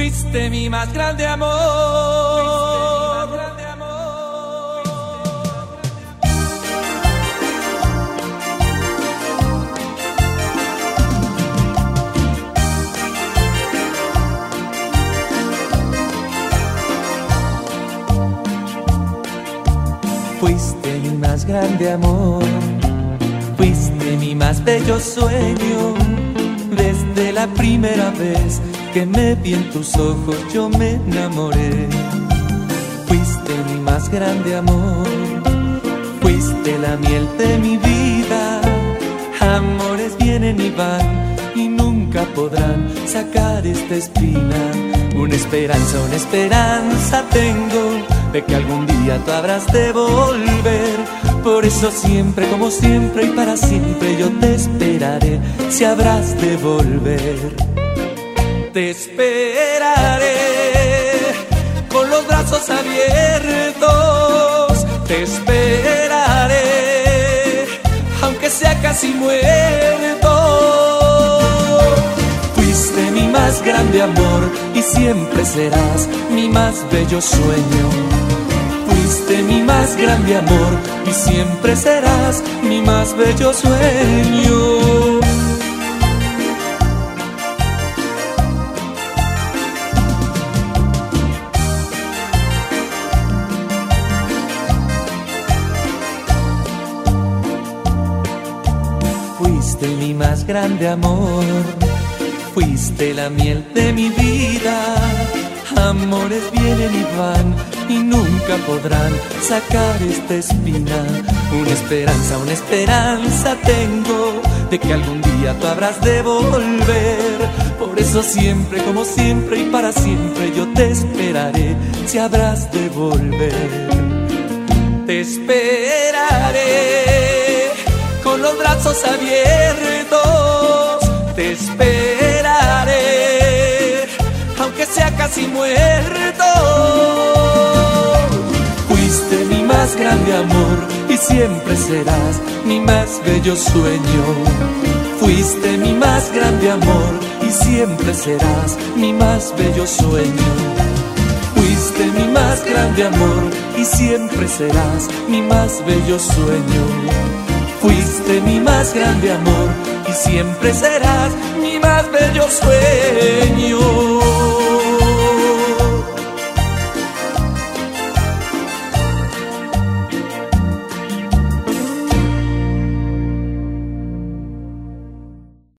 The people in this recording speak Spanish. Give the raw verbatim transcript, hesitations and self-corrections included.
Fuiste mi más grande amor. Fuiste mi más grande amor. Fuiste mi más bello sueño. Desde la primera vez que me vi en tus ojos yo me enamoré. Fuiste mi más grande amor. Fuiste la miel de mi vida. Amores vienen y van y nunca podrán sacar esta espina. Una esperanza, una esperanza tengo de que algún día tú habrás de volver. Por eso siempre, como siempre y para siempre yo te esperaré si habrás de volver. Te esperaré con los brazos abiertos. Te esperaré aunque sea casi muerto. Fuiste mi más grande amor y siempre serás mi más bello sueño. Fuiste mi más grande amor y siempre serás mi más bello sueño. Fuiste mi más grande amor. Fuiste la miel de mi vida. Amores vienen y van y nunca podrán sacar esta espina. Una esperanza, una esperanza tengo de que algún día tú habrás de volver. Por eso siempre, como siempre y para siempre yo te esperaré si habrás de volver. Te esperaré con los brazos abiertos. Te esperaré aunque sea casi muerto. Fuiste mi más grande amor y siempre serás mi más bello sueño. Fuiste mi más grande amor y siempre serás mi más bello sueño. Fuiste mi más grande amor y siempre serás mi más bello sueño. Fuiste mi más grande amor y siempre serás mi más bello sueño.